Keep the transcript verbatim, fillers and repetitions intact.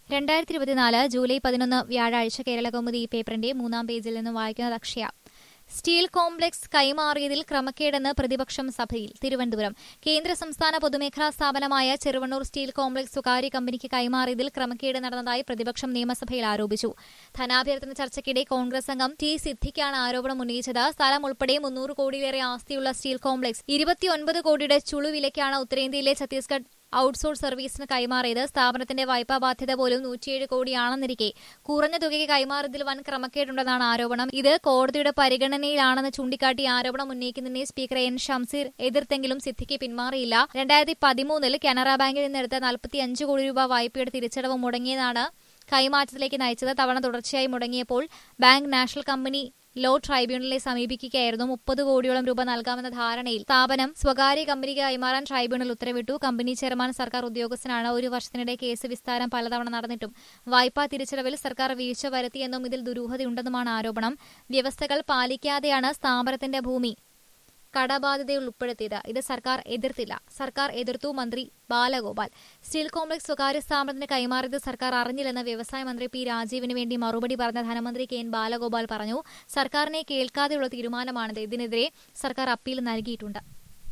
രണ്ടായിരത്തി ഇരുപത്തിനാല് ജൂലൈ പതിനൊന്ന് വ്യാഴാഴ്ച കേരളകൗമുദി പേപ്പറിന്റെ മൂന്നാം പേജിൽ നിന്ന് വായിക്കുന്നത് അക്ഷയ. സ്റ്റീൽ കോംപ്ലക്സ് കൈമാറിയതിൽ ക്രമക്കേടെന്ന് പ്രതിപക്ഷം സഭയിൽ. തിരുവനന്തപുരം. കേന്ദ്ര സംസ്ഥാന പൊതുമേഖലാ സ്ഥാപനമായ ചെറുവണ്ണൂർ സ്റ്റീൽ കോംപ്ലക്സ് സ്വകാര്യ കമ്പനിക്ക് കൈമാറിയതിൽ ക്രമക്കേട് നടന്നതായി പ്രതിപക്ഷം നിയമസഭയിൽ ആരോപിച്ചു. ധനാഭ്യർത്ഥന ചർച്ചയ്ക്കിടെ കോൺഗ്രസ് അംഗം ടി സിദ്ദിഖാണ് ആരോപണം ഉന്നയിച്ചത്. സ്ഥലം ഉൾപ്പെടെ മുന്നൂറ് കോടിയിലേറെ ആസ്തിയുള്ള സ്റ്റീൽ കോംപ്ലക്സ് ഇരുപത്തിയൊൻപത് കോടിയുടെ ചുളുവിലയ്ക്കാണ് ഉത്തരേന്ത്യയിലെ ഛത്തീസ്ഗഡ് ഔട്ട്സോഴ്സ് സർവീസിന് കൈമാറിയത്. സ്ഥാപനത്തിന്റെ വായ്പാ ബാധ്യത പോലും നൂറ്റിയേഴ് കോടിയാണെന്നിരിക്കെ കുറഞ്ഞ തുകയ്ക്ക് കൈമാറിയതിൽ വൻ ക്രമക്കേടുണ്ടെന്നാണ് ആരോപണം. ഇത് കോടതിയുടെ പരിഗണനയിലാണെന്ന് ചൂണ്ടിക്കാട്ടി ആരോപണം ഉന്നയിക്കുന്നതിനെ സ്പീക്കർ എൻ ഷംസീർ എതിർത്തെങ്കിലും സിദ്ദിഖ് പിന്മാറിയില്ല. രണ്ടായിരത്തി പതിമൂന്നിൽ കാനറ ബാങ്കിൽ നിന്നെടുത്ത നാൽപ്പത്തിയഞ്ച് കോടി രൂപ വായ്പയുടെ തിരിച്ചടവ് മുടങ്ങിയതാണ് കൈമാറ്റത്തിലേക്ക് നയിച്ചത്. തവണ തുടർച്ചയായി മുടങ്ങിയപ്പോൾ ബാങ്ക് നാഷണൽ കമ്പനി ലോ ട്രൈബ്യൂണലിനെ സമീപിക്കുകയായിരുന്നു. മുപ്പത് കോടിയോളം രൂപ നൽകാമെന്ന ധാരണയിൽ സ്ഥാപനം സ്വകാര്യ കമ്പനിക്ക് കൈമാറാൻ ട്രൈബ്യൂണൽ ഉത്തരവിട്ടു. കമ്പനി ചെയർമാൻ സർക്കാർ ഉദ്യോഗസ്ഥനാണ്. ഒരു വർഷത്തിനിടെ കേസ് വിസ്താരം പലതവണ നടന്നിട്ടും വായ്പാ തിരിച്ചടവിൽ സർക്കാർ വീഴ്ച വരുത്തിയെന്നും ഇതിൽ ദുരൂഹതയുണ്ടെന്നുമാണ് ആരോപണം. വ്യവസ്ഥകൾ പാലിക്കാതെയാണ് സ്ഥാപനത്തിന്റെ ഭൂമി കടബാധ്യതയിൽ ഉൾപ്പെടുത്തിയത്. ഇത് സർക്കാർ എതിർത്തില്ല. സർക്കാർ എതിർത്തു മന്ത്രി ബാലഗോപാൽ. സ്റ്റീൽ കോംപ്ലക്സ് സ്വകാര്യ സ്ഥാപനത്തിന് കൈമാറിയത് സർക്കാർ അറിഞ്ഞില്ലെന്ന് വ്യവസായ മന്ത്രി പി രാജീവിന് വേണ്ടി മറുപടി പറഞ്ഞ ധനമന്ത്രി കെ എൻ ബാലഗോപാൽ പറഞ്ഞു. സർക്കാരിനെ കേൾക്കാതെയുള്ള തീരുമാനമാണിത്. ഇതിനെതിരെ സർക്കാർ അപ്പീൽ നൽകിയിട്ടുണ്ട്.